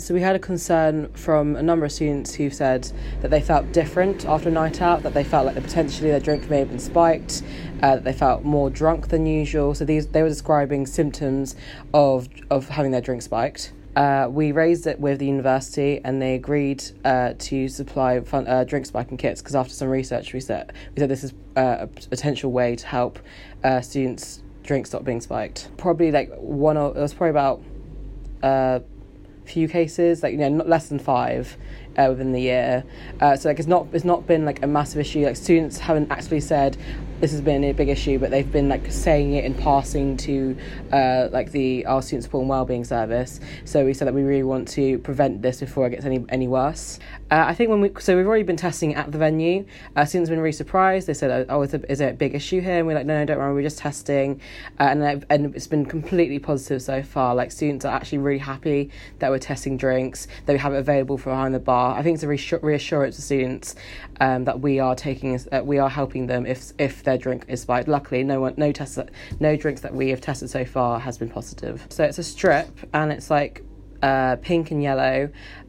So we had a concern from a number of students who said that they felt different after a night out, that they felt like potentially their drink may have been spiked, that they felt more drunk than usual. So they were describing symptoms of having their drink spiked. We raised it with the university and they agreed to supply drink spiking kits, because after some research we said this is a potential way to help students' drinks stop being spiked. Probably it was probably about few cases, not less than 5 within the year. So it's not been a massive issue. Students haven't actually said this has been a big issue, but they've been saying it in passing to our student support and wellbeing service. So we said that we really want to prevent this before it gets any worse. I think we've already been testing at the venue. Students have been really surprised. They said, is there a big issue here? And we're like, no, don't worry, we're just testing. And it's been completely positive so far. Students are actually really happy that we're testing drinks, that we have it available from behind the bar. I think it's a reassurance to students that we are helping them if their drink is spiked. Luckily, no drinks that we have tested so far has been positive. So it's a strip, and it's pink and yellow.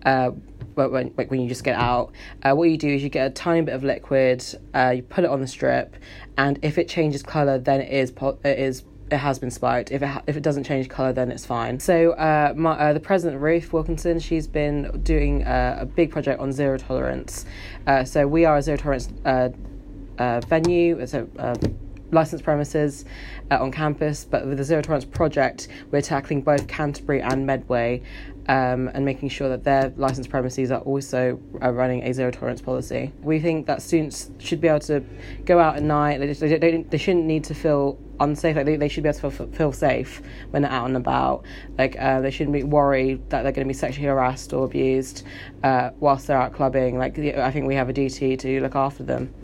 When you just get out, what you do is you get a tiny bit of liquid, you put it on the strip, and if it changes colour, then it has been spiked. If it doesn't change colour, then it's fine. So the president, Ruth Wilkinson, she's been doing a big project on zero tolerance. So we are a zero tolerance venue. It's a licensed premises on campus, but with the Zero Tolerance project, we're tackling both Canterbury and Medway, and making sure that their licensed premises are also running a zero tolerance policy. We think that students should be able to go out at night. They shouldn't need to feel unsafe. They should be able to feel safe when they're out and about. They shouldn't be worried that they're going to be sexually harassed or abused whilst they're out clubbing. I think we have a duty to look after them.